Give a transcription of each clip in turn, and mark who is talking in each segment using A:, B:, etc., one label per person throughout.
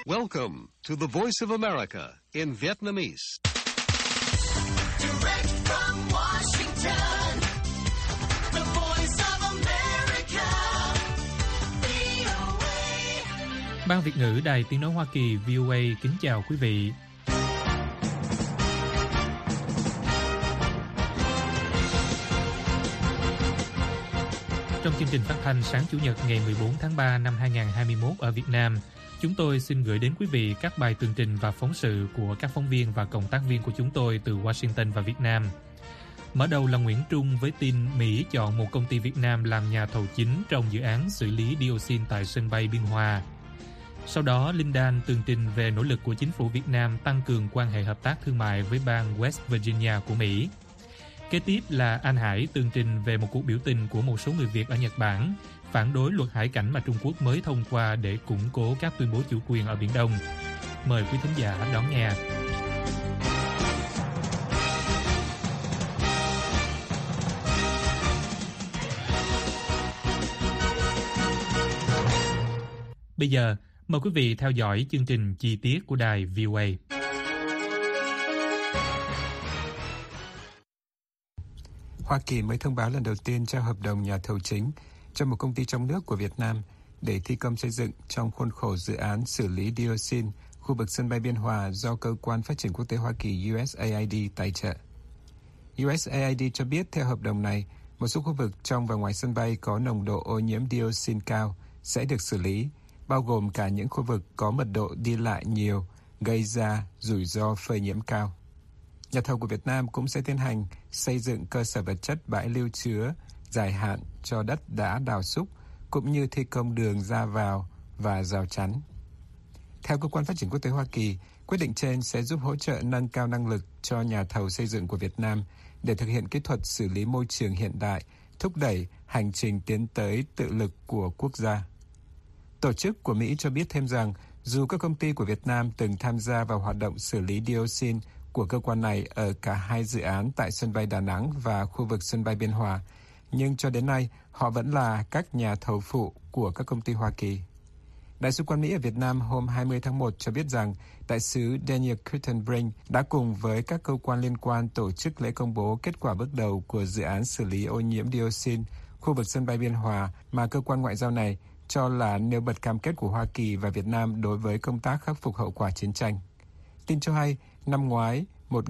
A: Welcome to the Voice of America in Vietnamese.
B: Direct from Washington, the Voice of America, VOA.
C: Ban Việt ngữ Đài Tiếng nói Hoa Kỳ VOA kính chào quý vị. Trong chương trình phát thanh sáng Chủ nhật ngày 14 tháng 3 năm 2021 ở Việt Nam, chúng tôi xin gửi đến quý vị các bài tường trình và phóng sự của các phóng viên và cộng tác viên của chúng tôi từ Washington và Việt Nam. Mở đầu là Nguyễn Trung với tin Mỹ chọn một công ty Việt Nam làm nhà thầu chính trong dự án xử lý dioxin tại sân bay Biên Hòa. Sau đó, Linh Dan tường trình về nỗ lực của chính phủ Việt Nam tăng cường quan hệ hợp tác thương mại với bang West Virginia của Mỹ. Kế tiếp là Anh Hải tường trình về một cuộc biểu tình của một số người Việt ở Nhật Bản phản đối luật hải cảnh mà Trung Quốc mới thông qua để củng cố các tuyên bố chủ quyền ở Biển Đông. Mời quý thính giả đón nghe. Bây giờ, mời quý vị theo dõi chương trình chi tiết của đài VOA.
D: Hoa Kỳ mới thông báo lần đầu tiên trao hợp đồng nhà thầu chính cho một công ty trong nước của Việt Nam để thi công xây dựng trong khuôn khổ dự án xử lý dioxin khu vực sân bay Biên Hòa do Cơ quan Phát triển Quốc tế Hoa Kỳ USAID tài trợ. USAID cho biết theo hợp đồng này, một số khu vực trong và ngoài sân bay có nồng độ ô nhiễm dioxin cao sẽ được xử lý, bao gồm cả những khu vực có mật độ đi lại nhiều, gây ra rủi ro phơi nhiễm cao. Nhà thầu của Việt Nam cũng sẽ tiến hành xây dựng cơ sở vật chất bãi lưu chứa dài hạn cho đất đã đào xúc, cũng như thi công đường ra vào và rào chắn. Theo Cơ quan Phát triển Quốc tế Hoa Kỳ, quyết định trên sẽ giúp hỗ trợ nâng cao năng lực cho nhà thầu xây dựng của Việt Nam để thực hiện kỹ thuật xử lý môi trường hiện đại, thúc đẩy hành trình tiến tới tự lực của quốc gia. Tổ chức của Mỹ cho biết thêm rằng, dù các công ty của Việt Nam từng tham gia vào hoạt động xử lý dioxin của cơ quan này ở cả hai dự án tại sân bay Đà Nẵng và khu vực sân bay Biên Hòa, nhưng cho đến nay họ vẫn là các nhà thầu phụ của các công ty Hoa Kỳ. Đại sứ quán Mỹ ở Việt Nam hôm 20 tháng 1 cho biết rằng đại sứ Daniel Kritenbrink đã cùng với các cơ quan liên quan tổ chức lễ công bố kết quả bước đầu của dự án xử lý ô nhiễm dioxin khu vực sân bay Biên Hòa mà cơ quan ngoại giao này cho là nêu bật cam kết của Hoa Kỳ và Việt Nam đối với công tác khắc phục hậu quả chiến tranh. Tin cho hay, năm ngoái,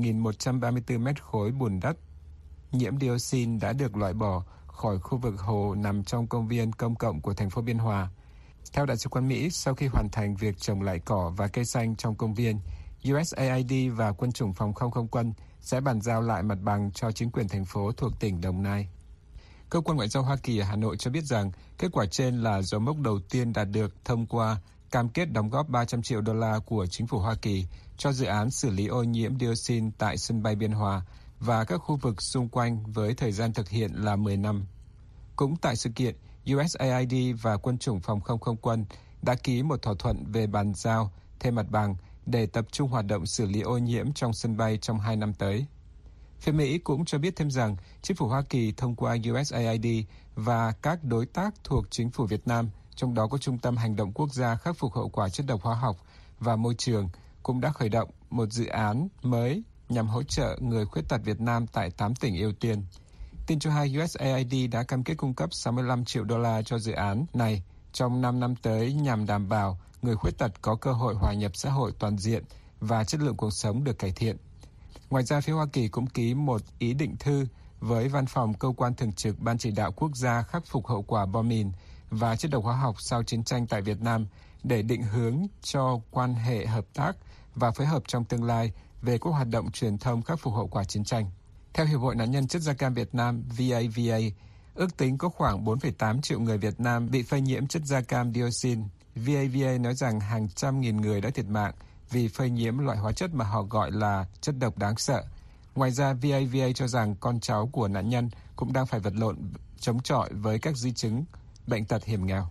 D: 1.134 mét khối bùn đất nhiễm dioxin đã được loại bỏ khỏi khu vực hồ nằm trong công viên công cộng của thành phố Biên Hòa. Theo Đại sứ quán Mỹ, sau khi hoàn thành việc trồng lại cỏ và cây xanh trong công viên, USAID và quân chủng phòng không quân sẽ bàn giao lại mặt bằng cho chính quyền thành phố thuộc tỉnh Đồng Nai. Cơ quan Ngoại giao Hoa Kỳ ở Hà Nội cho biết rằng kết quả trên là dấu mốc đầu tiên đạt được thông qua cam kết đóng góp 300 triệu đô la của chính phủ Hoa Kỳ cho dự án xử lý ô nhiễm dioxin tại sân bay Biên Hòa và các khu vực xung quanh với thời gian thực hiện là 10 năm. Cũng tại sự kiện, USAID và quân chủng phòng không quân đã ký một thỏa thuận về bàn giao thêm mặt bằng để tập trung hoạt động xử lý ô nhiễm trong sân bay trong 2 năm tới. Phía Mỹ cũng cho biết thêm rằng chính phủ Hoa Kỳ thông qua USAID và các đối tác thuộc chính phủ Việt Nam, trong đó có Trung tâm Hành động Quốc gia khắc phục hậu quả chất độc hóa học và môi trường, cũng đã khởi động một dự án mới nhằm hỗ trợ người khuyết tật Việt Nam tại 8 tỉnh ưu tiên. Tin cho hay USAID đã cam kết cung cấp 65 triệu đô la cho dự án này trong 5 năm tới nhằm đảm bảo người khuyết tật có cơ hội hòa nhập xã hội toàn diện và chất lượng cuộc sống được cải thiện. Ngoài ra, phía Hoa Kỳ cũng ký một ý định thư với Văn phòng Cơ quan Thường trực Ban Chỉ đạo Quốc gia khắc phục hậu quả bom mìn và chất độc hóa học sau chiến tranh tại Việt Nam để định hướng cho quan hệ hợp tác và phối hợp trong tương lai về các hoạt động truyền thông khắc phục hậu quả chiến tranh. Theo Hiệp hội Nạn nhân chất da cam Việt Nam VAVA, ước tính có khoảng 4,8 triệu người Việt Nam bị phơi nhiễm chất da cam dioxin. VAVA nói rằng hàng trăm nghìn người đã thiệt mạng vì phơi nhiễm loại hóa chất mà họ gọi là chất độc đáng sợ. Ngoài ra, VAVA cho rằng con cháu của nạn nhân cũng đang phải vật lộn chống chọi với các di chứng bệnh tật hiểm nghèo.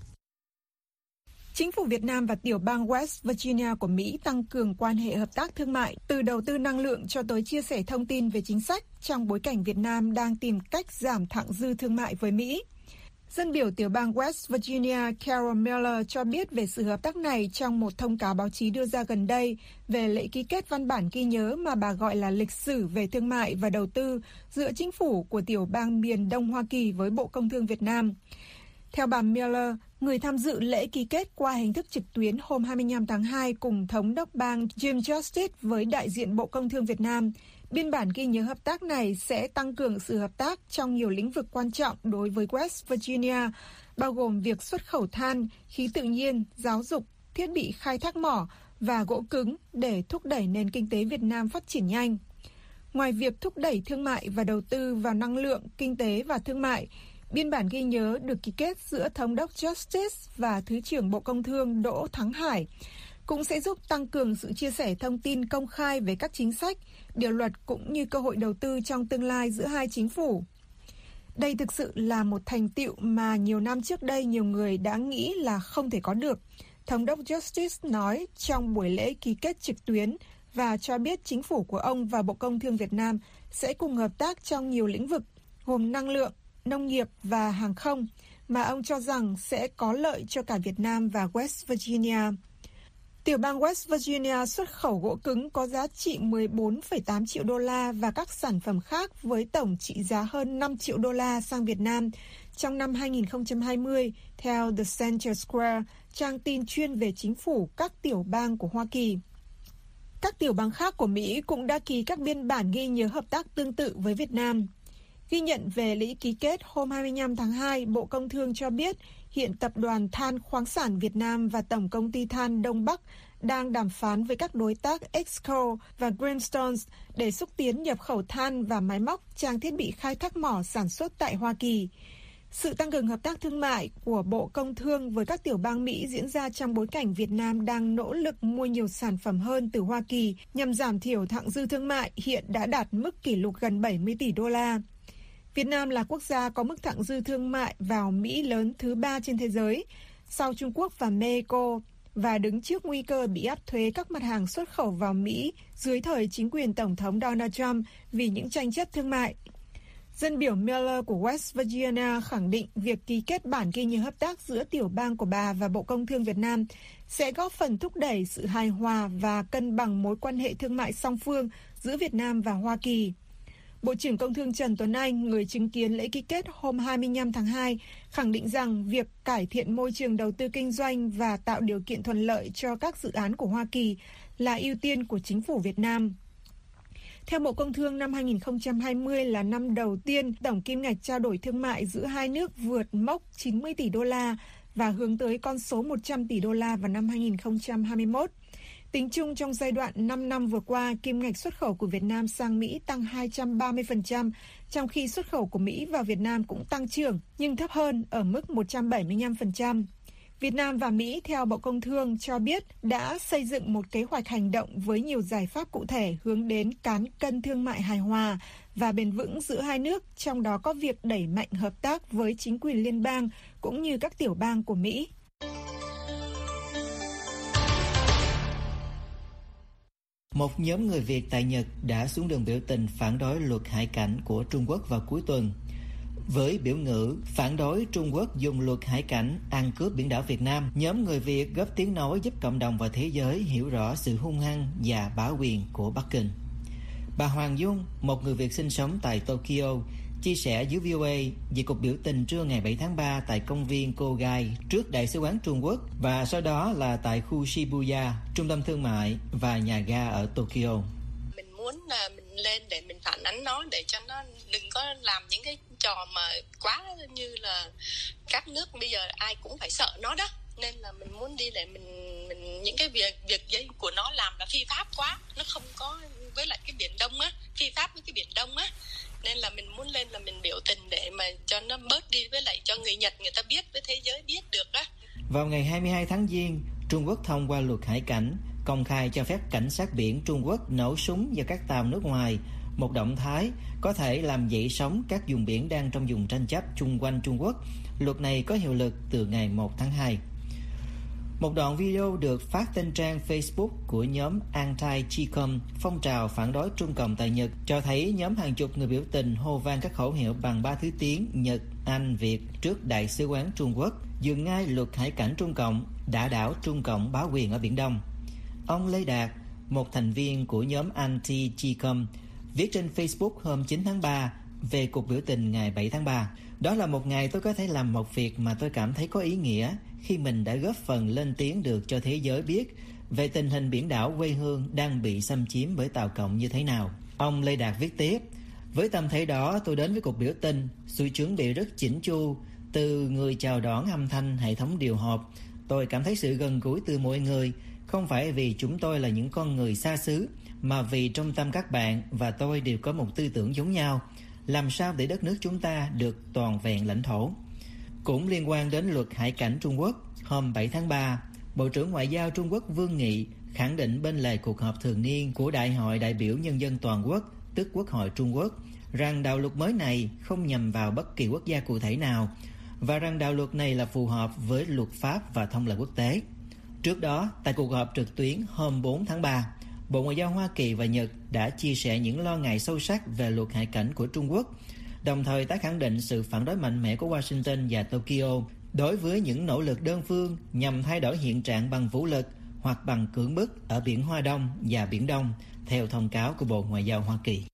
E: Chính phủ Việt Nam và tiểu bang West Virginia của Mỹ tăng cường quan hệ hợp tác thương mại, từ đầu tư năng lượng cho tới chia sẻ thông tin về chính sách trong bối cảnh Việt Nam đang tìm cách giảm thặng dư thương mại với Mỹ. Dân biểu tiểu bang West Virginia Carol Miller cho biết về sự hợp tác này trong một thông cáo báo chí đưa ra gần đây về lễ ký kết văn bản ghi nhớ mà bà gọi là lịch sử về thương mại và đầu tư giữa chính phủ của tiểu bang miền Đông Hoa Kỳ với Bộ Công Thương Việt Nam. Theo bà Miller, người tham dự lễ ký kết qua hình thức trực tuyến hôm 25 tháng 2 cùng Thống đốc bang Jim Justice với đại diện Bộ Công Thương Việt Nam. Biên bản ghi nhớ hợp tác này sẽ tăng cường sự hợp tác trong nhiều lĩnh vực quan trọng đối với West Virginia, bao gồm việc xuất khẩu than, khí tự nhiên, giáo dục, thiết bị khai thác mỏ và gỗ cứng để thúc đẩy nền kinh tế Việt Nam phát triển nhanh. Ngoài việc thúc đẩy thương mại và đầu tư vào năng lượng, kinh tế và thương mại, biên bản ghi nhớ được ký kết giữa Thống đốc Justice và Thứ trưởng Bộ Công Thương Đỗ Thắng Hải cũng sẽ giúp tăng cường sự chia sẻ thông tin công khai về các chính sách, điều luật cũng như cơ hội đầu tư trong tương lai giữa hai chính phủ. Đây thực sự là một thành tựu mà nhiều năm trước đây nhiều người đã nghĩ là không thể có được, Thống đốc Justice nói trong buổi lễ ký kết trực tuyến và cho biết chính phủ của ông và Bộ Công Thương Việt Nam sẽ cùng hợp tác trong nhiều lĩnh vực, gồm năng lượng, nông nghiệp và hàng không, mà ông cho rằng sẽ có lợi cho cả Việt Nam và West Virginia. Tiểu bang West Virginia xuất khẩu gỗ cứng có giá trị 14,8 triệu đô la và các sản phẩm khác với tổng trị giá hơn 5 triệu đô la sang Việt Nam trong năm 2020, theo The Center Square, trang tin chuyên về chính phủ các tiểu bang của Hoa Kỳ. Các tiểu bang khác của Mỹ cũng đã ký các biên bản ghi nhớ hợp tác tương tự với Việt Nam. Ghi nhận về lễ ký kết hôm 25 tháng 2, Bộ Công Thương cho biết hiện Tập đoàn Than khoáng sản Việt Nam và Tổng công ty Than Đông Bắc đang đàm phán với các đối tác Exco và Greenstone để xúc tiến nhập khẩu than và máy móc, trang thiết bị khai thác mỏ sản xuất tại Hoa Kỳ. Sự tăng cường hợp tác thương mại của Bộ Công Thương với các tiểu bang Mỹ diễn ra trong bối cảnh Việt Nam đang nỗ lực mua nhiều sản phẩm hơn từ Hoa Kỳ nhằm giảm thiểu thặng dư thương mại hiện đã đạt mức kỷ lục gần 70 tỷ đô la. Việt Nam là quốc gia có mức thặng dư thương mại vào Mỹ lớn thứ 3 trên thế giới, sau Trung Quốc và Mexico, và đứng trước nguy cơ bị áp thuế các mặt hàng xuất khẩu vào Mỹ dưới thời chính quyền Tổng thống Donald Trump vì những tranh chấp thương mại. Dân biểu Miller của West Virginia khẳng định việc ký kết bản ghi nhớ hợp tác giữa tiểu bang của bà và Bộ Công Thương Việt Nam sẽ góp phần thúc đẩy sự hài hòa và cân bằng mối quan hệ thương mại song phương giữa Việt Nam và Hoa Kỳ. Bộ trưởng Công Thương Trần Tuấn Anh, người chứng kiến lễ ký kết hôm 25 tháng 2, khẳng định rằng việc cải thiện môi trường đầu tư kinh doanh và tạo điều kiện thuận lợi cho các dự án của Hoa Kỳ là ưu tiên của chính phủ Việt Nam. Theo Bộ Công Thương, năm 2020 là năm đầu tiên tổng kim ngạch trao đổi thương mại giữa hai nước vượt mốc 90 tỷ đô la và hướng tới con số 100 tỷ đô la vào năm 2021. Tính chung trong giai đoạn 5 năm vừa qua, kim ngạch xuất khẩu của Việt Nam sang Mỹ tăng 230%, trong khi xuất khẩu của Mỹ vào Việt Nam cũng tăng trưởng, nhưng thấp hơn ở mức 175%. Việt Nam và Mỹ, theo Bộ Công Thương, cho biết đã xây dựng một kế hoạch hành động với nhiều giải pháp cụ thể hướng đến cán cân thương mại hài hòa và bền vững giữa hai nước, trong đó có việc đẩy mạnh hợp tác với chính quyền liên bang cũng như các tiểu bang của Mỹ.
F: Một nhóm người Việt tại Nhật đã xuống đường biểu tình phản đối luật hải cảnh của Trung Quốc vào cuối tuần. Với biểu ngữ phản đối Trung Quốc dùng luật hải cảnh ăn cướp biển đảo Việt Nam, nhóm người Việt góp tiếng nói giúp cộng đồng và thế giới hiểu rõ sự hung hăng và bá quyền của Bắc Kinh. Bà Hoàng Dung, một người Việt sinh sống tại Tokyo, chia sẻ với VOA về cuộc biểu tình trưa ngày 7 tháng 3 tại công viên Kogai trước Đại sứ quán Trung Quốc và sau đó là tại khu Shibuya, trung tâm thương mại và nhà ga ở Tokyo.
G: Mình muốn là mình lên để mình phản ánh nó để cho nó đừng có làm những cái trò mà quá như là các nước bây giờ ai cũng phải sợ nó đó. Nên là mình muốn đi để mình những cái việc của nó làm là phi pháp quá, nó không có với lại cái Biển Đông á, phi pháp với cái Biển Đông á. Nên là mình muốn lên là mình biểu tình để mà cho nó bớt đi, với lại cho người Nhật người ta biết, với thế giới biết được á.
F: Vào ngày 22 tháng Giêng, Trung Quốc thông qua luật hải cảnh, công khai cho phép cảnh sát biển Trung Quốc nổ súng vào các tàu nước ngoài, một động thái có thể làm dậy sóng các vùng biển đang trong vùng tranh chấp chung quanh Trung Quốc. Luật này có hiệu lực từ ngày 1 tháng 2. Một đoạn video được phát trên trang Facebook của nhóm Anti-Chicom, phong trào phản đối Trung Cộng tại Nhật, cho thấy nhóm hàng chục người biểu tình hô vang các khẩu hiệu bằng 3 thứ tiếng Nhật, Anh, Việt trước Đại sứ quán Trung Quốc, dừng ngay luật hải cảnh Trung Cộng, đã đảo Trung Cộng bá quyền ở Biển Đông. Ông Lê Đạt, một thành viên của nhóm Anti-Chicom, viết trên Facebook hôm 9 tháng 3 về cuộc biểu tình ngày 7 tháng 3. Đó là một ngày tôi có thể làm một việc mà tôi cảm thấy có ý nghĩa khi mình đã góp phần lên tiếng được cho thế giới biết về tình hình biển đảo quê hương đang bị xâm chiếm bởi Tàu Cộng như thế nào. Ông Lê Đạt viết tiếp, với tâm thế đó tôi đến với cuộc biểu tình, sự chuẩn bị rất chỉnh chu, từ người chào đón âm thanh hệ thống điều hộp. Tôi cảm thấy sự gần gũi từ mọi người, không phải vì chúng tôi là những con người xa xứ, mà vì trong tâm các bạn và tôi đều có một tư tưởng giống nhau. Làm sao để đất nước chúng ta được toàn vẹn lãnh thổ. Cũng liên quan đến luật hải cảnh Trung Quốc, hôm 7 tháng 3, Bộ trưởng Ngoại giao Trung Quốc Vương Nghị khẳng định bên lề cuộc họp thường niên của Đại hội đại biểu Nhân dân Toàn quốc, tức Quốc hội Trung Quốc, rằng đạo luật mới này không nhằm vào bất kỳ quốc gia cụ thể nào và rằng đạo luật này là phù hợp với luật pháp và thông lệ quốc tế. Trước đó, tại cuộc họp trực tuyến hôm 4 tháng 3, Bộ Ngoại giao Hoa Kỳ và Nhật đã chia sẻ những lo ngại sâu sắc về luật hải cảnh của Trung Quốc, đồng thời tái khẳng định sự phản đối mạnh mẽ của Washington và Tokyo đối với những nỗ lực đơn phương nhằm thay đổi hiện trạng bằng vũ lực hoặc bằng cưỡng bức ở Biển Hoa Đông và Biển Đông, theo thông cáo của Bộ Ngoại giao Hoa Kỳ.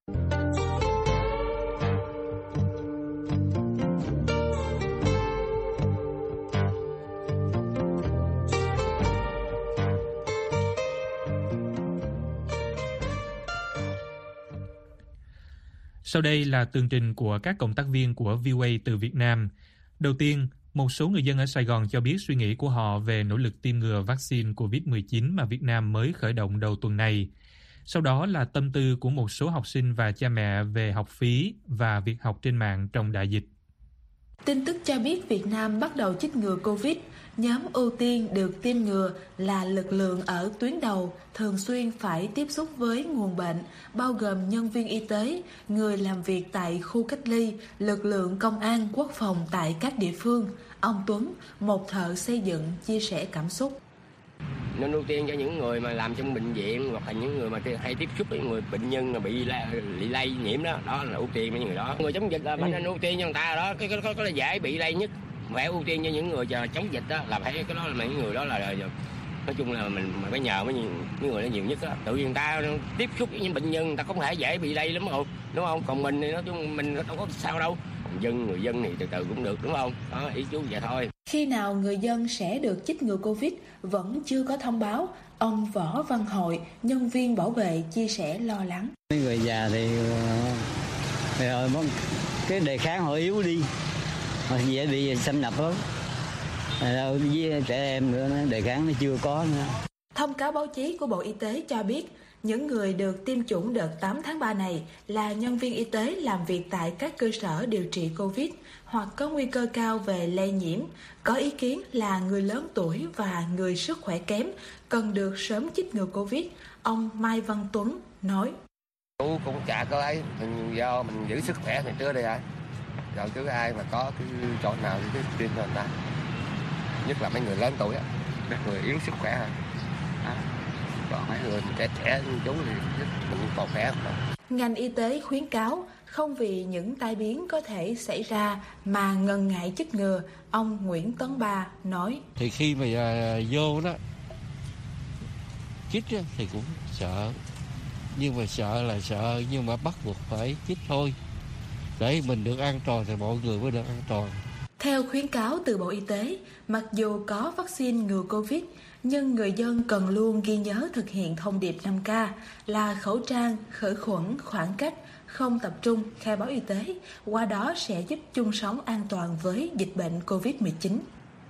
C: Sau đây là tường trình của các cộng tác viên của VOA từ Việt Nam. Đầu tiên, một số người dân ở Sài Gòn cho biết suy nghĩ của họ về nỗ lực tiêm ngừa vaccine COVID-19 mà Việt Nam mới khởi động đầu tuần này. Sau đó là tâm tư của một số học sinh và cha mẹ về học phí và việc học trên mạng trong đại dịch.
H: Tin tức cho biết Việt Nam bắt đầu chích ngừa Covid. Nhóm ưu tiên được tiêm ngừa là lực lượng ở tuyến đầu, thường xuyên phải tiếp xúc với nguồn bệnh, bao gồm nhân viên y tế, người làm việc tại khu cách ly, lực lượng công an, quốc phòng tại các địa phương. Ông Tuấn, một thợ xây dựng, chia sẻ cảm xúc.
I: Nên ưu tiên cho những người mà làm trong bệnh viện hoặc là những người mà hay tiếp xúc với người bệnh nhân mà bị lây nhiễm đó, đó là ưu tiên với những người đó. Người chống dịch là phải nên ưu tiên cho người ta đó, cái là dễ bị lây nhất. Phải ưu tiên cho những người chống dịch đó, là phải cái đó là những người đó là nói chung là mình phải nhờ với những người đó nhiều nhất đó. Tự nhiên người ta tiếp xúc với những bệnh nhân, người ta không thể dễ bị lây lắm không, đúng không? Còn mình thì nói chung mình đâu có sao đâu. Người dân thì từ từ cũng được, đúng không? Đó, ý chú vậy thôi.
H: Khi nào người dân sẽ được chích ngừa Covid vẫn chưa có thông báo. Ông Võ Văn Hội, nhân viên bảo vệ, chia sẻ lo lắng.
J: Mấy người già thì cái đề kháng họ yếu đi, họ dễ bị xâm nhập lắm. Với trẻ em nữa, đề kháng nó chưa có nữa.
H: Thông cáo báo chí của Bộ Y tế cho biết, những người được tiêm chủng đợt 8 tháng 3 này là nhân viên y tế làm việc tại các cơ sở điều trị Covid hoặc có nguy cơ cao về lây nhiễm. Có ý kiến là người lớn tuổi và người sức khỏe kém cần được sớm chích ngừa Covid. Ông Mai Văn Tuấn nói.
I: Cũng chả có ấy, do mình giữ sức khỏe thì chưa đây ai. Rồi chứ ai mà có cái chỗ nào thì cứ tiêm cho người ta. Nhất là mấy người lớn tuổi á, các người yếu sức khỏe hơn. Còn mấy người trẻ như chú thì mình còn khỏe không?
H: Ngành y tế khuyến cáo không vì những tai biến có thể xảy ra mà ngần ngại chích ngừa. Ông Nguyễn Tấn Ba nói.
K: Thì khi mà vô đó chích thì cũng sợ, nhưng mà sợ là sợ, nhưng mà bắt buộc phải chích thôi, để mình được an toàn thì mọi người mới được an toàn.
H: Theo khuyến cáo từ Bộ Y tế, mặc dù có vaccine ngừa Covid, nhưng người dân cần luôn ghi nhớ thực hiện thông điệp 5K là khẩu trang, khử khuẩn, khoảng cách, không tập trung, khai báo y tế. Qua đó sẽ giúp chung sống an toàn với dịch bệnh Covid-19.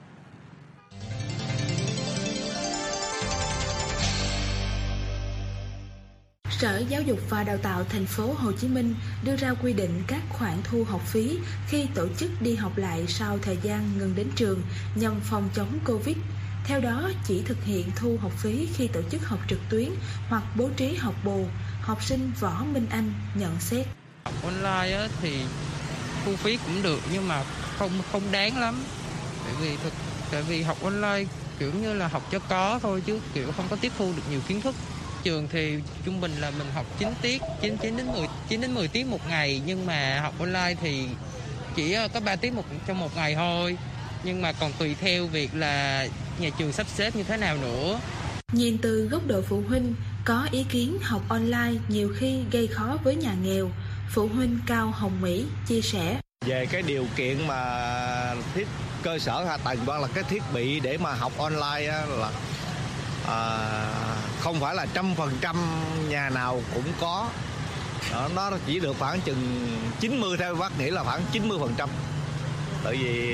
H: Sở Giáo dục và Đào tạo thành phố Hồ Chí Minh đưa ra quy định các khoản thu học phí khi tổ chức đi học lại sau thời gian ngừng đến trường nhằm phòng chống Covid. Theo đó, chỉ thực hiện thu học phí khi tổ chức học trực tuyến hoặc bố trí học bù. Học sinh Võ Minh Anh nhận xét.
L: Học online thì thu phí cũng được nhưng mà không đáng lắm. Tại vì học online kiểu như là học cho có thôi chứ kiểu không có tiếp thu được nhiều kiến thức. Trường thì trung bình là mình học 9 tiết, 9 đến 10 tiết một ngày, nhưng mà học online thì chỉ có 3 tiết trong một ngày thôi. Nhưng mà còn tùy theo việc là nhà trường sắp xếp như thế nào nữa.
H: Nhìn từ góc độ phụ huynh, có ý kiến học online nhiều khi gây khó với nhà nghèo. Phụ huynh Cao Hồng Mỹ chia sẻ.
M: Về cái điều kiện mà cơ sở hạ tầng hoặc là cái thiết bị để mà học online á, là không phải là 100% nhà nào cũng có. Nó chỉ được khoảng chừng 90, theo bác nghĩ là khoảng 90%. Tại vì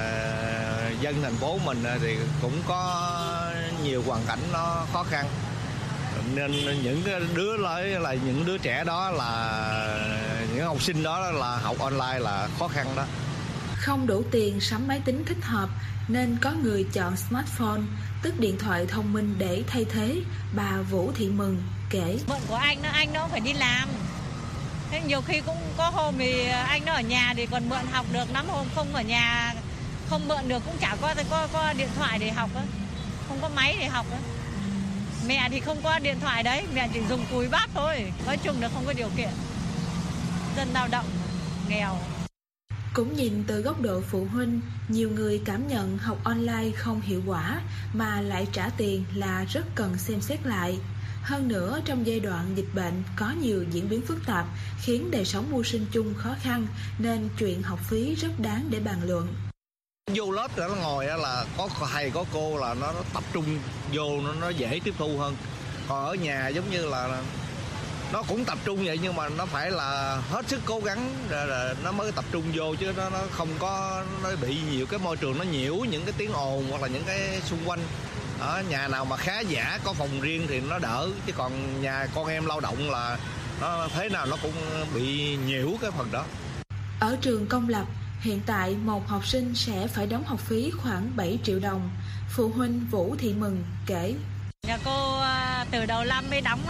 M: dân thành phố mình thì cũng có nhiều hoàn cảnh nó khó khăn, nên những những đứa trẻ đó, là những học sinh đó là học online là khó khăn đó.
H: Không đủ tiền sắm máy tính thích hợp nên có người chọn smartphone, tức điện thoại thông minh để thay thế. Bà Vũ Thị Mừng kể.
N: Mượn của anh nó phải đi làm. Thế nhiều khi cũng có hôm thì anh nó ở nhà thì còn mượn học được, lắm hôm không ở nhà không mượn được cũng chả có điện thoại để học á, không có máy để học á. Mẹ thì không có điện thoại đấy, mẹ chỉ dùng cùi bát thôi. Nói chung là không có điều kiện. Dân lao động, nghèo.
H: Cũng nhìn từ góc độ phụ huynh, nhiều người cảm nhận học online không hiệu quả mà lại trả tiền là rất cần xem xét lại. Hơn nữa, trong giai đoạn dịch bệnh có nhiều diễn biến phức tạp khiến đời sống mưu sinh chung khó khăn, nên chuyện học phí rất đáng để bàn luận.
M: Vô lớp rồi nó ngồi là có thầy có cô là nó tập trung vô, nó dễ tiếp thu hơn. Còn ở nhà giống như là nó cũng tập trung vậy, nhưng mà nó phải là hết sức cố gắng rồi nó mới tập trung vô, chứ nó không có, nó bị nhiều cái môi trường nó nhiễu những cái tiếng ồn hoặc là những cái xung quanh. Ở nhà nào mà khá giả có phòng riêng thì nó đỡ, chứ còn nhà con em lao động là nó thế nào nó cũng bị nhiễu cái phần đó.
H: Ở trường công lập, hiện tại một học sinh sẽ phải đóng học phí khoảng 7 triệu đồng. Phụ huynh Vũ Thị Mừng kể.
N: Nhà cô từ đầu năm mới đóng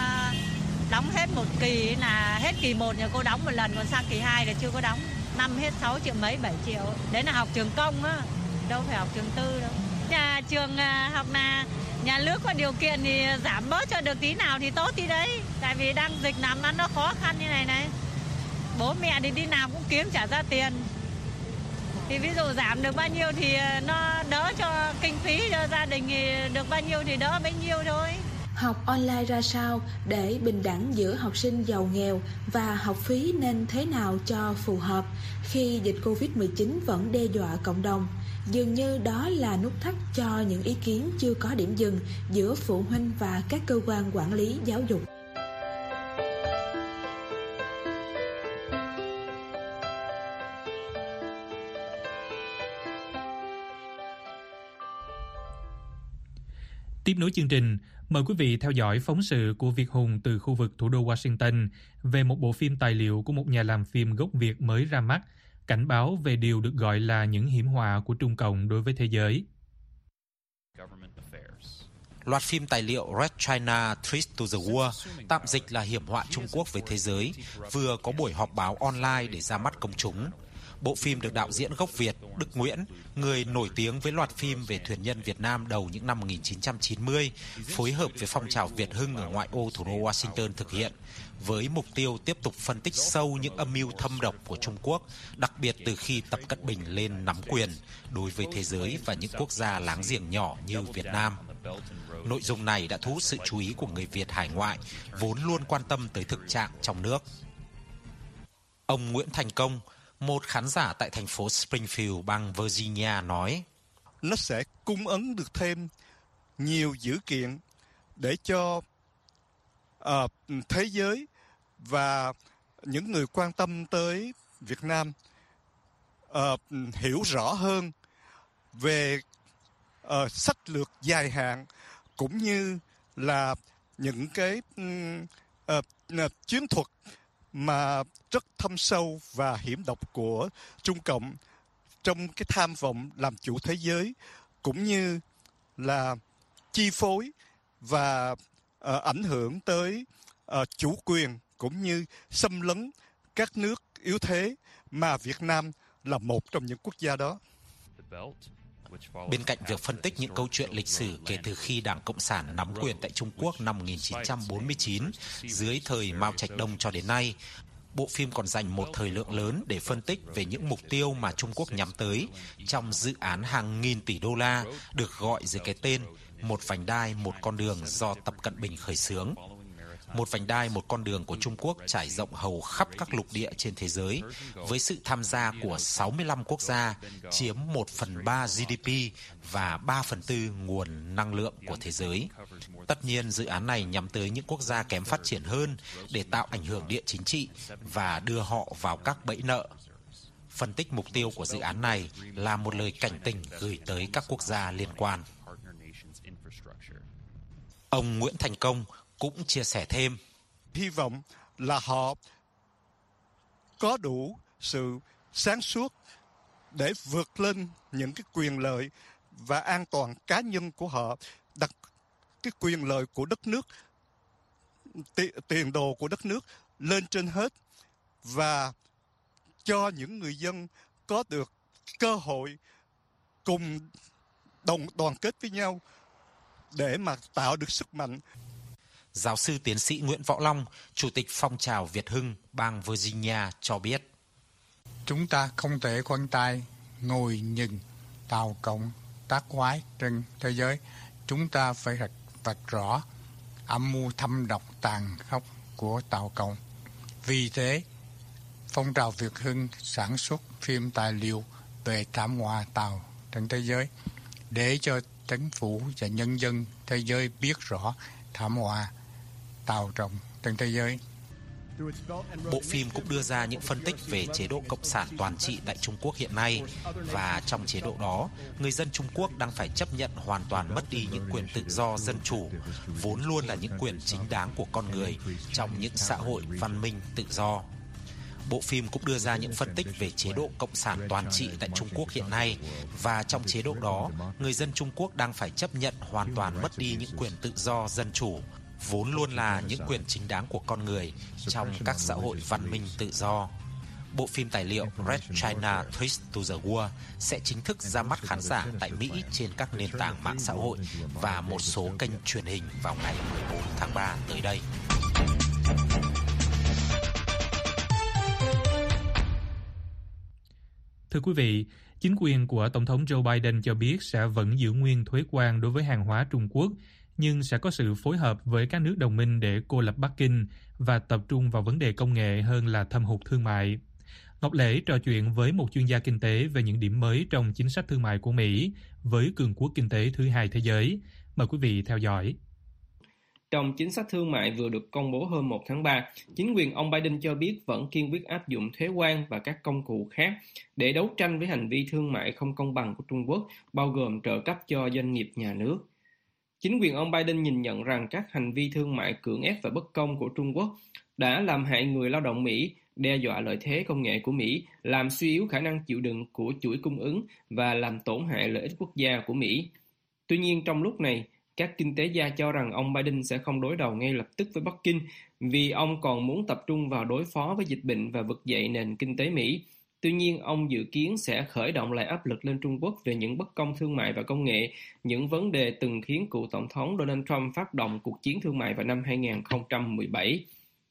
N: hết một kỳ, là hết kỳ 1 nhà cô đóng một lần, còn sang kỳ 2 là chưa có đóng. Năm hết 6 triệu mấy, 7 triệu. Đấy là học trường công á, đâu phải học trường tư đâu. Nhà trường học là nhà nước có điều kiện thì giảm bớt cho được tí nào thì tốt tí đấy. Tại vì đang dịch làm ăn nó khó khăn như này. Bố mẹ thì đi làm cũng kiếm trả ra tiền. Thì ví dụ giảm được bao nhiêu thì nó đỡ cho kinh phí cho gia đình, thì được bao nhiêu thì đỡ bấy nhiêu thôi.
H: Học online ra sao để bình đẳng giữa học sinh giàu nghèo, và học phí nên thế nào cho phù hợp khi dịch Covid-19 vẫn đe dọa cộng đồng? Dường như đó là nút thắt cho những ý kiến chưa có điểm dừng giữa phụ huynh và các cơ quan quản lý giáo dục.
C: Tiếp nối chương trình, mời quý vị theo dõi phóng sự của Việt Hùng từ khu vực thủ đô Washington về một bộ phim tài liệu của một nhà làm phim gốc Việt mới ra mắt, cảnh báo về điều được gọi là những hiểm họa của Trung Cộng đối với thế giới.
O: Loạt phim tài liệu Red China Threat to the World, tạm dịch là hiểm họa Trung Quốc với thế giới, vừa có buổi họp báo online để ra mắt công chúng. Bộ phim được đạo diễn gốc Việt Đức Nguyễn, người nổi tiếng với loạt phim về thuyền nhân Việt Nam đầu những năm 1990, phối hợp với phong trào Việt Hưng ở ngoại ô thủ đô Washington thực hiện, với mục tiêu tiếp tục phân tích sâu những âm mưu thâm độc của Trung Quốc, đặc biệt từ khi Tập Cận Bình lên nắm quyền, đối với thế giới và những quốc gia láng giềng nhỏ như Việt Nam. Nội dung này đã thu hút sự chú ý của người Việt hải ngoại, vốn luôn quan tâm tới thực trạng trong nước. Ông Nguyễn Thành Công, một khán giả tại thành phố Springfield, bang Virginia nói:
P: nó sẽ cung ứng được thêm nhiều dữ kiện để cho thế giới và những người quan tâm tới Việt Nam hiểu rõ hơn về sách lược dài hạn, cũng như là những cái chiến thuật mà rất thâm sâu và hiểm độc của Trung Cộng trong cái tham vọng làm chủ thế giới, cũng như là chi phối và ảnh hưởng tới chủ quyền cũng như xâm lấn các nước yếu thế, mà Việt Nam là một trong những quốc gia đó.
O: Bên cạnh việc phân tích những câu chuyện lịch sử kể từ khi Đảng Cộng sản nắm quyền tại Trung Quốc năm 1949 dưới thời Mao Trạch Đông cho đến nay, bộ phim còn dành một thời lượng lớn để phân tích về những mục tiêu mà Trung Quốc nhắm tới trong dự án hàng nghìn tỷ đô la được gọi dưới cái tên Một vành đai, một con đường do Tập Cận Bình khởi xướng. Một vành đai, một con đường của Trung Quốc trải rộng hầu khắp các lục địa trên thế giới, với sự tham gia của 65 quốc gia, chiếm 1/3 GDP và 3/4 nguồn năng lượng của thế giới. Tất nhiên, dự án này nhắm tới những quốc gia kém phát triển hơn để tạo ảnh hưởng địa chính trị và đưa họ vào các bẫy nợ. Phân tích mục tiêu của dự án này là một lời cảnh tỉnh gửi tới các quốc gia liên quan. Ông Nguyễn Thành Công cũng chia sẻ thêm.
P: Hy vọng là họ có đủ sự sáng suốt để vượt lên những cái quyền lợi và an toàn cá nhân của họ, đặt cái quyền lợi của đất nước, tiền đồ của đất nước lên trên hết, và cho những người dân có được cơ hội cùng đoàn kết với nhau để mà tạo được sức mạnh.
O: Giáo sư tiến sĩ Nguyễn Võ Long, Chủ tịch phong trào Việt Hưng, bang Virginia cho biết.
Q: Chúng ta không thể khoanh tay ngồi nhìn Tàu Cộng tác quái trên thế giới. Chúng ta phải vạch rõ âm mưu thâm độc tàn khốc của Tàu Cộng. Vì thế, phong trào Việt Hưng sản xuất phim tài liệu về thảm họa tàu trên thế giới để cho chính phủ và nhân dân thế giới biết rõ thảm họa tàu trọng trên thế giới.
O: Bộ phim cũng đưa ra những phân tích về chế độ cộng sản toàn trị tại Trung Quốc hiện nay, và trong chế độ đó, người dân Trung Quốc đang phải chấp nhận hoàn toàn mất đi những quyền tự do dân chủ, vốn luôn là những quyền chính đáng của con người trong những xã hội văn minh tự do. Bộ phim cũng đưa ra những phân tích về chế độ cộng sản toàn trị tại Trung Quốc hiện nay, và trong chế độ đó, người dân Trung Quốc đang phải chấp nhận hoàn toàn mất đi những quyền tự do dân chủ, vốn luôn là những quyền chính đáng của con người trong các xã hội văn minh tự do. Bộ phim tài liệu Red China Threat to the World sẽ chính thức ra mắt khán giả tại Mỹ trên các nền tảng mạng xã hội và một số kênh truyền hình vào ngày 14 tháng 3 tới đây.
C: Thưa quý vị, chính quyền của Tổng thống Joe Biden cho biết sẽ vẫn giữ nguyên thuế quan đối với hàng hóa Trung Quốc, nhưng sẽ có sự phối hợp với các nước đồng minh để cô lập Bắc Kinh và tập trung vào vấn đề công nghệ hơn là thâm hụt thương mại. Ngọc Lễ trò chuyện với một chuyên gia kinh tế về những điểm mới trong chính sách thương mại của Mỹ với cường quốc kinh tế thứ hai thế giới. Mời quý vị theo dõi.
R: Trong chính sách thương mại vừa được công bố hôm 1 tháng 3, chính quyền ông Biden cho biết vẫn kiên quyết áp dụng thuế quan và các công cụ khác để đấu tranh với hành vi thương mại không công bằng của Trung Quốc, bao gồm trợ cấp cho doanh nghiệp nhà nước. Chính quyền ông Biden nhìn nhận rằng các hành vi thương mại cưỡng ép và bất công của Trung Quốc đã làm hại người lao động Mỹ, đe dọa lợi thế công nghệ của Mỹ, làm suy yếu khả năng chịu đựng của chuỗi cung ứng và làm tổn hại lợi ích quốc gia của Mỹ. Tuy nhiên, trong lúc này, các kinh tế gia cho rằng ông Biden sẽ không đối đầu ngay lập tức với Bắc Kinh vì ông còn muốn tập trung vào đối phó với dịch bệnh và vực dậy nền kinh tế Mỹ. Tuy nhiên, ông dự kiến sẽ khởi động lại áp lực lên Trung Quốc về những bất công thương mại và công nghệ, những vấn đề từng khiến cựu Tổng thống Donald Trump phát động cuộc chiến thương mại vào năm 2017.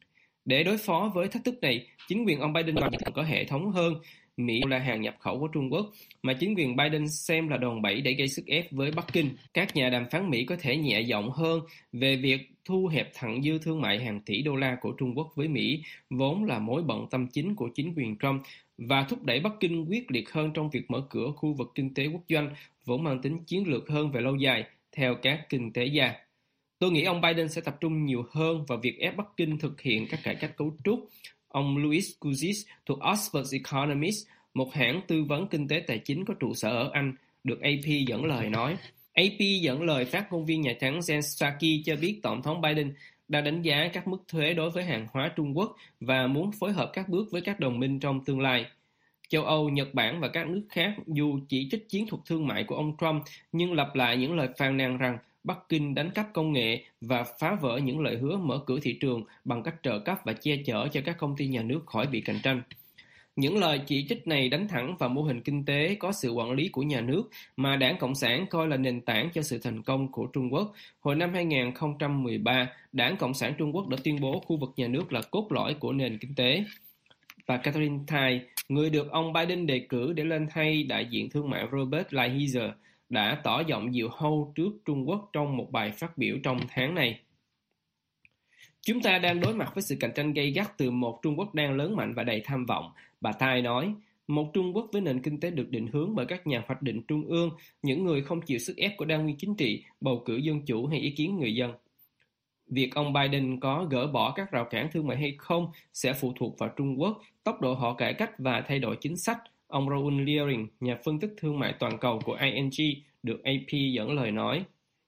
R: Để đối phó với thách thức này, chính quyền ông Biden cần có hệ thống hơn. Mỹ là hàng nhập khẩu của Trung Quốc, mà chính quyền Biden xem là đòn bẩy để gây sức ép với Bắc Kinh. Các nhà đàm phán Mỹ có thể nhẹ giọng hơn về việc thu hẹp thặng dư thương mại hàng tỷ đô la của Trung Quốc với Mỹ, vốn là mối bận tâm chính của chính quyền Trump, và thúc đẩy Bắc Kinh quyết liệt hơn trong việc mở cửa khu vực kinh tế quốc doanh, vốn mang tính chiến lược hơn về lâu dài, theo các kinh tế gia. Tôi nghĩ ông Biden sẽ tập trung nhiều hơn vào việc ép Bắc Kinh thực hiện các cải cách cấu trúc. Ông Louis Coussis thuộc Oxford Economist, một hãng tư vấn kinh tế tài chính có trụ sở ở Anh, được AP dẫn lời nói. AP dẫn lời phát ngôn viên Nhà Trắng Jen Psaki cho biết Tổng thống Biden đã đánh giá các mức thuế đối với hàng hóa Trung Quốc và muốn phối hợp các bước với các đồng minh trong tương lai. Châu Âu, Nhật Bản và các nước khác dù chỉ trích chiến thuật thương mại của ông Trump nhưng lặp lại những lời phàn nàn rằng Bắc Kinh đánh cắp công nghệ và phá vỡ những lời hứa mở cửa thị trường bằng cách trợ cấp và che chở cho các công ty nhà nước khỏi bị cạnh tranh. Những lời chỉ trích này đánh thẳng vào mô hình kinh tế có sự quản lý của nhà nước mà Đảng Cộng sản coi là nền tảng cho sự thành công của Trung Quốc. Hồi năm 2013, Đảng Cộng sản Trung Quốc đã tuyên bố khu vực nhà nước là cốt lõi của nền kinh tế. Bà Catherine Tai, người được ông Biden đề cử để lên thay đại diện thương mại Robert Lighthizer, đã tỏ giọng dịu hâu trước Trung Quốc trong một bài phát biểu trong tháng này. Chúng ta đang đối mặt với sự cạnh tranh gay gắt từ một Trung Quốc đang lớn mạnh và đầy tham vọng, bà Tai nói. Một Trung Quốc với nền kinh tế được định hướng bởi các nhà hoạch định trung ương, những người không chịu sức ép của đa nguyên chính trị, bầu cử dân chủ hay ý kiến người dân. Việc ông Biden có gỡ bỏ các rào cản thương mại hay không sẽ phụ thuộc vào Trung Quốc, tốc độ họ cải cách và thay đổi chính sách, ông Raoul Liering, nhà phân tích thương mại toàn cầu của ING, được AP dẫn lời nói.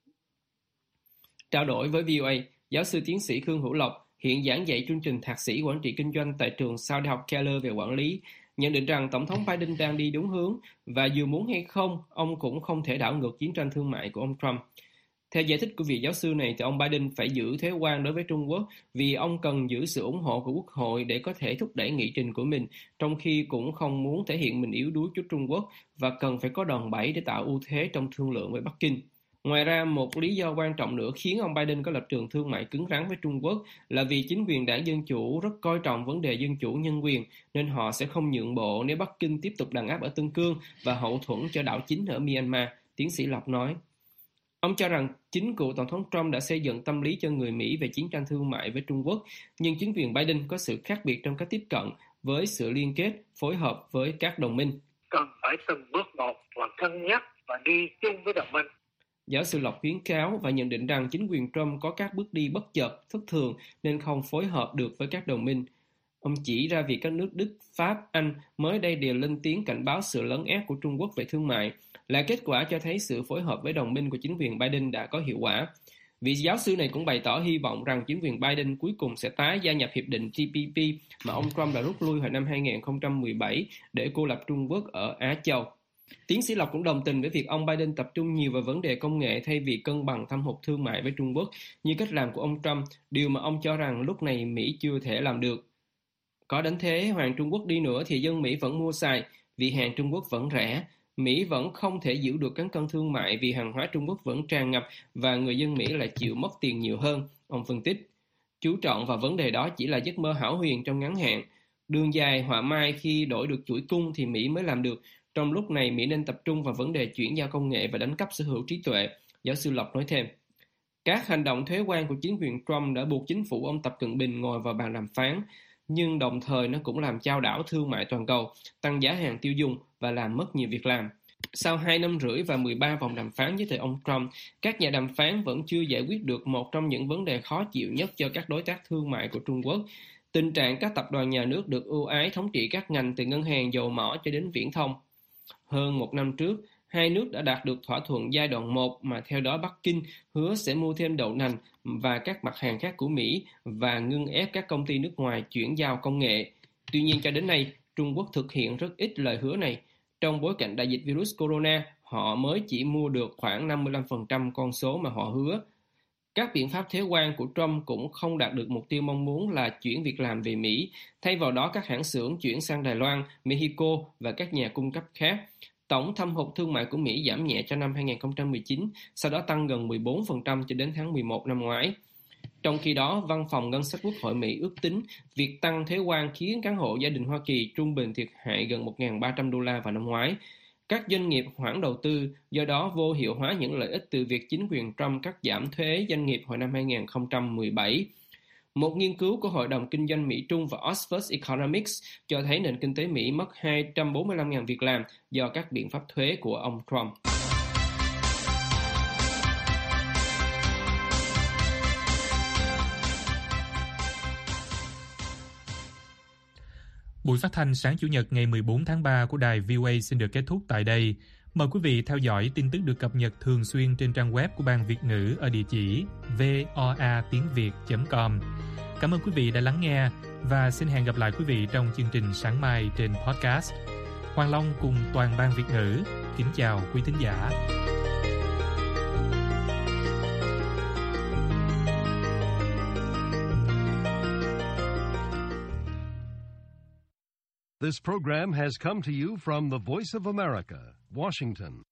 R: Trao đổi với VOA, giáo sư tiến sĩ Khương Hữu Lộc, hiện giảng dạy chương trình thạc sĩ quản trị kinh doanh tại trường Sau Đại học Keller về quản lý, nhận định rằng Tổng thống Biden đang đi đúng hướng và dù muốn hay không, ông cũng không thể đảo ngược chiến tranh thương mại của ông Trump. Theo giải thích của vị giáo sư này, thì ông Biden phải giữ thuế quan đối với Trung Quốc vì ông cần giữ sự ủng hộ của Quốc hội để có thể thúc đẩy nghị trình của mình, trong khi cũng không muốn thể hiện mình yếu đuối trước Trung Quốc và cần phải có đòn bẩy để tạo ưu thế trong thương lượng với Bắc Kinh. Ngoài ra, một lý do quan trọng nữa khiến ông Biden có lập trường thương mại cứng rắn với Trung Quốc là vì chính quyền đảng Dân Chủ rất coi trọng vấn đề dân chủ nhân quyền, nên họ sẽ không nhượng bộ nếu Bắc Kinh tiếp tục đàn áp ở Tân Cương và hậu thuẫn cho đảo chính ở Myanmar, tiến sĩ Lộc nói. Ông cho rằng chính cựu Tổng thống Trump đã xây dựng tâm lý cho người Mỹ về chiến tranh thương mại với Trung Quốc, nhưng chính quyền Biden có sự khác biệt trong cách tiếp cận với sự liên kết, phối hợp với các đồng minh.
S: Cần phải từng bước một và cân nhắc và đi chung với đồng minh.
R: Giáo sư Lộc khuyến cáo và nhận định rằng chính quyền Trump có các bước đi bất chợt, thất thường nên không phối hợp được với các đồng minh. Ông chỉ ra việc các nước Đức, Pháp, Anh mới đây đều lên tiếng cảnh báo sự lấn ép của Trung Quốc về thương mại, là kết quả cho thấy sự phối hợp với đồng minh của chính quyền Biden đã có hiệu quả. Vị giáo sư này cũng bày tỏ hy vọng rằng chính quyền Biden cuối cùng sẽ tái gia nhập hiệp định TPP mà ông Trump đã rút lui hồi năm 2017 để cô lập Trung Quốc ở Á Châu. Tiến sĩ Lộc cũng đồng tình với việc ông Biden tập trung nhiều vào vấn đề công nghệ thay vì cân bằng thâm hụt thương mại với Trung Quốc như cách làm của ông Trump, điều mà ông cho rằng lúc này Mỹ chưa thể làm được. Có đến thế hoàng Trung Quốc đi nữa thì dân Mỹ vẫn mua xài vì hàng Trung Quốc vẫn rẻ. Mỹ vẫn không thể giữ được cán cân thương mại vì hàng hóa Trung Quốc vẫn tràn ngập và người dân Mỹ lại chịu mất tiền nhiều hơn, ông phân tích. Chú trọng vào vấn đề đó chỉ là giấc mơ hão huyền trong ngắn hạn. Đường dài họa mai khi đổi được chuỗi cung thì Mỹ mới làm được. Trong lúc này, Mỹ nên tập trung vào vấn đề chuyển giao công nghệ và đánh cắp sở hữu trí tuệ, giáo sư Lộc nói thêm. Các hành động thuế quan của chính quyền Trump đã buộc chính phủ ông Tập Cận Bình ngồi vào bàn đàm phán, nhưng đồng thời nó cũng làm chao đảo thương mại toàn cầu, tăng giá hàng tiêu dùng và làm mất nhiều việc làm. Sau 2 năm rưỡi và 13 vòng đàm phán với thời ông Trump, các nhà đàm phán vẫn chưa giải quyết được một trong những vấn đề khó chịu nhất cho các đối tác thương mại của Trung Quốc. Tình trạng các tập đoàn nhà nước được ưu ái thống trị các ngành từ ngân hàng dầu mỏ cho đến viễn thông. Hơn một năm trước, hai nước đã đạt được thỏa thuận giai đoạn 1 mà theo đó Bắc Kinh hứa sẽ mua thêm đậu nành và các mặt hàng khác của Mỹ và ngưng ép các công ty nước ngoài chuyển giao công nghệ. Tuy nhiên cho đến nay, Trung Quốc thực hiện rất ít lời hứa này. Trong bối cảnh đại dịch virus corona, họ mới chỉ mua được khoảng 55% con số mà họ hứa. Các biện pháp thuế quan của Trump cũng không đạt được mục tiêu mong muốn là chuyển việc làm về Mỹ. Thay vào đó, các hãng xưởng chuyển sang Đài Loan, Mexico và các nhà cung cấp khác. Tổng thâm hụt thương mại của Mỹ giảm nhẹ cho năm 2019, sau đó tăng gần 14% cho đến tháng 11 năm ngoái. Trong khi đó, Văn phòng Ngân sách Quốc hội Mỹ ước tính việc tăng thuế quan khiến các hộ gia đình Hoa Kỳ trung bình thiệt hại gần 1.300 đô la vào năm ngoái. Các doanh nghiệp hoãn đầu tư, do đó vô hiệu hóa những lợi ích từ việc chính quyền Trump cắt giảm thuế doanh nghiệp hồi năm 2017. Một nghiên cứu của Hội đồng Kinh doanh Mỹ-Trung và Oxford Economics cho thấy nền kinh tế Mỹ mất 245.000 việc làm do các biện pháp thuế của ông Trump.
C: Buổi phát thanh sáng Chủ nhật ngày 14 tháng 3 của đài VOA xin được kết thúc tại đây. Mời quý vị theo dõi tin tức được cập nhật thường xuyên trên trang web của Ban Việt ngữ ở địa chỉ voatiengviet.com. Cảm ơn quý vị đã lắng nghe và xin hẹn gặp lại quý vị trong chương trình sáng mai trên podcast. Hoàng Long cùng toàn Ban Việt ngữ kính chào quý thính giả.
A: This program has come to you from the Voice of America, Washington.